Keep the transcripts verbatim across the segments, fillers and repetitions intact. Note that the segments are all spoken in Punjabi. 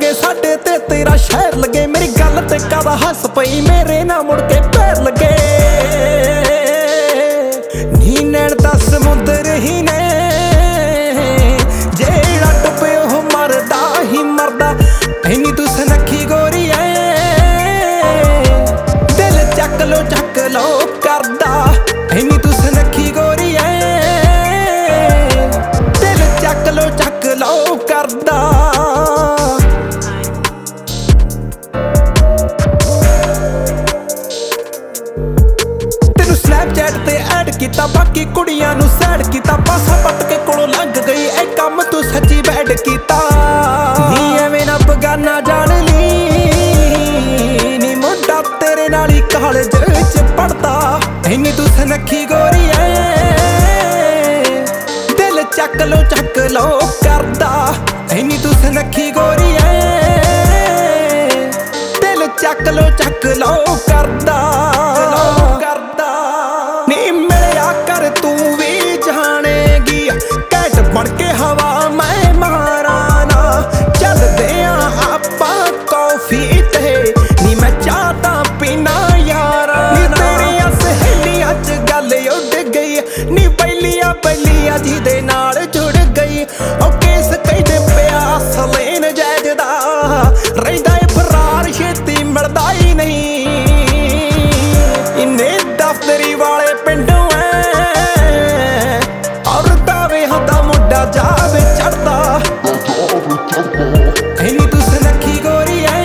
ਲੱਗੇ ਸਾਡੇ ਤੇ ਤੇਰਾ ਸ਼ਹਿਰ ਲੱਗੇ, ਮੇਰੀ ਗੱਲ ਤੇ ਕਾਦਾ ਹੱਸ ਪਈ ਮੇਰੇ ਨਾਲ ਮੁੜ ਕੇ ਪੈਰ ਲੱਗੇ। ਨੀ ਨੈਣ ਦਾ ਸਮੁੰਦਰ ਹੀ ਨੇ ਜਿਹੜਾ ਡੁੱਬੇ ਉਹ ਮਰਦਾ ਹੀ ਮਰਦਾ, ਐਨੀ ਤੂੰ ਸੁਨੱਖੀ ਗੋਰੀ ਐ ਦਿਲ ਚੱਕ ਲੋ ਚੱਕ ਲੋ ਕਰਦਾ, ਐਨੀ ਤੂੰ ਸੁਨੱਖੀ ਗੋਰੀ ਐ ਦਿਲ ਚੱਕ ਲੋ ਚੱਕ ਲੋ ਕਰਦਾ। ਤੈਨੂੰ ਸਨੈਪਚੈਟ ਤੇ ਐਡ ਕੀਤਾ, ਬਾਕੀ ਕੁੜੀਆਂ ਨੂੰ ਸੈਡ ਕੀਤਾ, ਪਾਸਾ ਪੱਟ ਕੇ ਕੋਲੋਂ ਲੰਘ ਗਈ ਇਹ ਕੰਮ ਤੂੰ ਸੱਚੀ ਬੈਡ ਕੀਤਾ। ਨੀ ਐਵੇਂ ਨਾ ਬਗਾਨਾ ਜਾਣ ਲਈ, ਨੀ ਮੁੰਡਾ ਤੇਰੇ ਨਾਲ ਹੀ ਕਾਲਜ ਚ ਪੜਦਾ, ਐਨੀ ਤੂੰ ਸੁਨੱਖੀ ਗੋਰੀ ਐ ਦਿਲ ਚੱਕ ਲੋ ਚੱਕ ਲੋ ਕਰਦਾ, ਐਨੀ ਤੂੰ ਸੁਨੱਖੀ ਗੋਰੀ ਐ ਦਿਲ ਚੱਕ ਲੋ ਚੱਕ ਲੋ ਕਰਦਾ। ਨੀ ਮਿਲਿਆ ਕਰ ਤੂੰ ਵੀ ਜਾਣੇਗੀ, ਕੈਟ ਬਣ ਕੇ ਹਵਾ ਮੈਂ ਮਾਰਾਂ ਨਾ, ਚੱਲਦੇ ਆ ਆਪਾਂ ਕੌਫੀ ਤੇ, ਨੀ ਮੈਂ ਚਾਹ ਤਾਂ ਪੀਣਾ ਯਾਰਾ। ਨੀ ਤੇਰੀਆਂ ਸਹੇਲੀਆਂ ਚ ਗੱਲ ਉੱਡ ਗਈ, ਨੀ ਪਹਿਲੀਆਂ ਪਹਿਲੀਆਂ ਜਿਹਦੇ ਨਾਲ ਜੁੜ ਗਈ, ਉਹ ਕੇਸ ਕਹਿੰਦੇ ਪਿਆ ਸਲੇਨ ਜੈਜ ਦਾ, ਰਹਿੰਦਾ ਏ ਫਰਾਰ ਛੇਤੀ ਮਿਲਦਾ ਹੀ ਨਹੀਂ, ਇੰਨੇ ਦਫ਼ਤਰੀ ਵਾਲੇ ਪਿੰਡੋਂ ਐ ਔਰਤਾਂ ਵੇਹਾਂ ਦਾ ਮੁੰਡਾ ਜਾਵੇ ਚੜਦਾ, ਐਨੀ ਤੂੰ ਸੁਨੱਖੀ ਗੋਰੀ ਐ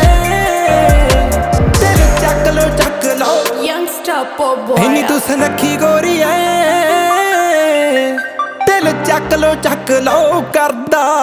ਦਿਲ ਚੱਕ ਲੋ ਚੱਕ ਲੋ, ਐਨੀ ਤੂੰ ਸੁਨੱਖੀ ਗੋਰੀ ਐ ਦਿਲ ਚੱਕ ਲੋ ਚੱਕ ਲੋ ਕਰਦਾ।